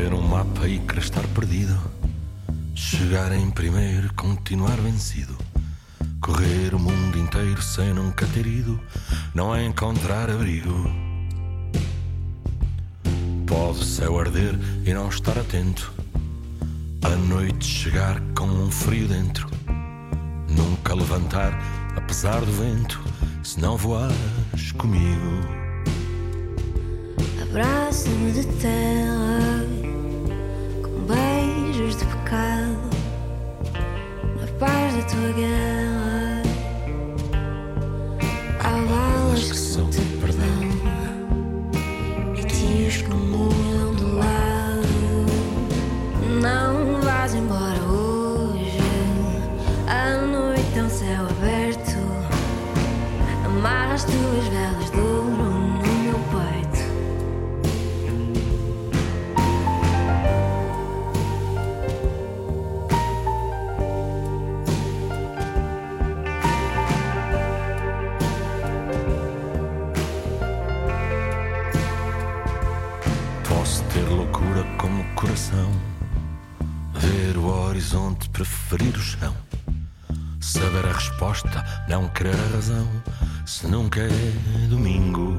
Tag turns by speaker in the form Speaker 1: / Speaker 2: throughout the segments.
Speaker 1: Ver um mapa e querer estar perdido, chegar em primeiro, continuar vencido, correr o mundo inteiro sem nunca ter ido, não é encontrar abrigo. Pode o céu arder e não estar atento, a noite chegar com um frio dentro, nunca levantar apesar do vento, se não voares comigo.
Speaker 2: Abraça-me de terra com beijos de pecado, na paz da tua guerra. Há balas que são de perdão e tiros que mudam de lado. Não vais embora hoje, a noite é um céu aberto. Amarra as tuas velas de ouro no meu peito.
Speaker 1: Posso ter loucura como coração, ver o horizonte, preferir o chão, saber a resposta, não querer a razão, se nunca é domingo.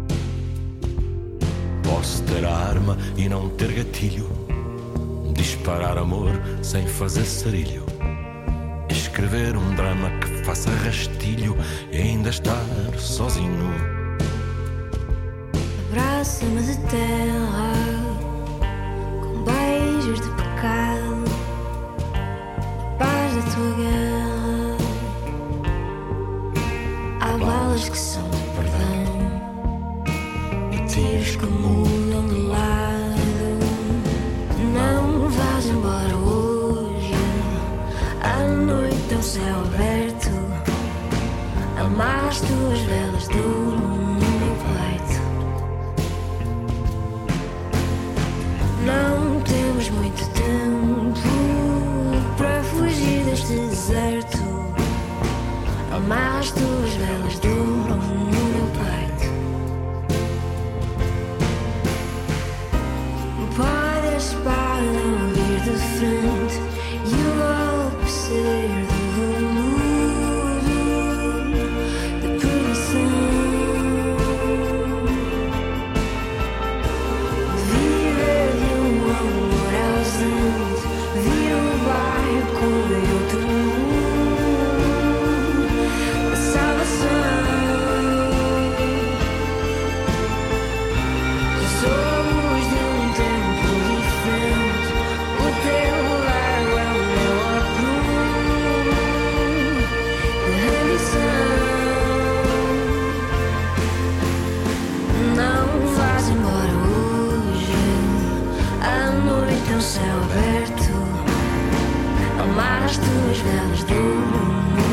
Speaker 1: Posso ter a arma e não ter gatilho, disparar amor sem fazer sarilho, escrever um drama que faça rastilho e ainda estar sozinho.
Speaker 2: Abraça-me de terra com beijos de pecado, a paz da tua guerra. Há balas que são de perdão e tiros que mudam de lado. Não vais embora hoje, a noite é um céu aberto. Amarra as tuas velas de ouro no meu peito. Não temos muito tempo para fugir deste deserto. Amarra as tuas velas de ouro no meu peito. Pode a espada vir de frente e o golpe ser doloroso, de punição. Viver de um amor ausente, vir um barco e outro mundo, a salvação. Somos de um tempo diferente, o teu largo é o meu orgulho de rendição. Não vais embora hoje, a noite é um céu aberto. Amarra as tuas velas de ouro.